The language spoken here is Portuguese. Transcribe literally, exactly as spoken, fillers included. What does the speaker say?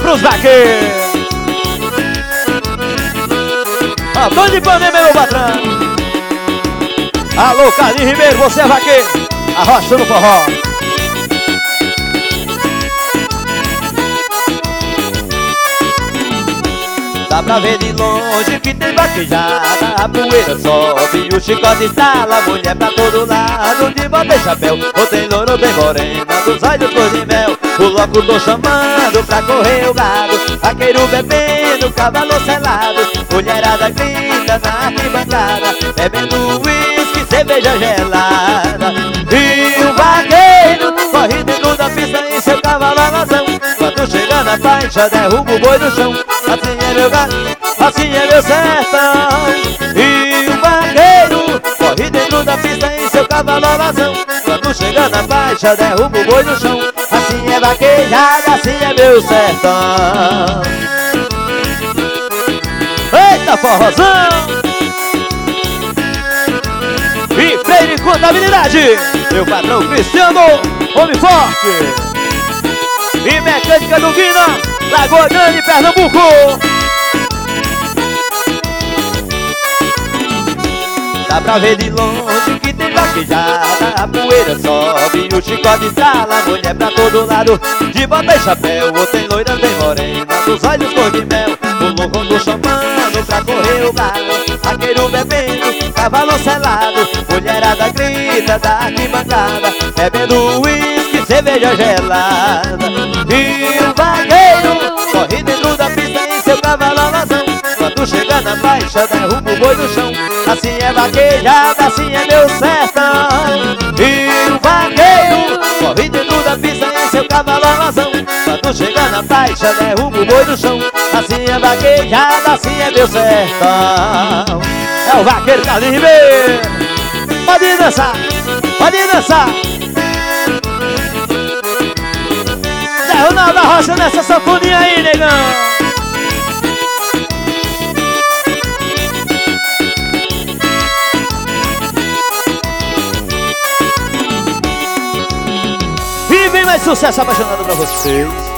pros vaqueiros. Antônio de Panema, meu patrão. Alô, Carlinhos Ribeiro, você é vaqueiro. Arrocha no forró. Dá pra ver de longe que tem vaquejada, a poeira sobe, o chicote estala, mulher pra todo lado, de bota e chapéu, ou tem louro, ou tem morena, dos olhos cor de mel, o locutor chamando pra correr o gado, vaqueiro bebendo, cavalo selado, mulherada grita na arquibancada, bebendo uísque, cerveja gelada, e o vaqueiro corre dentro da pista em seu cavalo alazão, quando chega na faixa derruba o boi no chão. Assim é meu gato, assim é meu sertão. E o vaqueiro corre dentro da pista em seu cavalo alazão. Quando chega na faixa derruba o boi no chão. Assim é vaquejada, assim é meu sertão. Eita forrozão! E Freire Contabilidade, meu patrão Cristiano, homem forte. E mecânica do Guina, Lagoa Grande, Pernambuco. Dá pra ver de longe que tem vaquejada, a poeira sobe, o chicote estrala, mulher pra todo lado, de bota e chapéu, ou tem loira, tem morena, dos olhos cor de mel, o locutor chamando pra correr o gado, vaqueiro bebendo, cavalo selado, mulherada grita da arquibancada, bebendo uísque, cerveja gelada. E o vaqueiro corre dentro da pista em seu cavalo alazão, quando chega na faixa derruba o boi no chão. Assim é vaquejada, assim é meu sertão. E o vaqueiro corre dentro da pista em seu cavalo alazão, quando chega na faixa derruba o boi no chão. Assim é vaquejada, assim é meu sertão. É o vaqueiro Carlinhos Ribeiro. Pode dançar, pode dançar. Zé Ronaldo Rocha nessa sanfoninha aí, negão. E vem mais sucesso apaixonado pra vocês.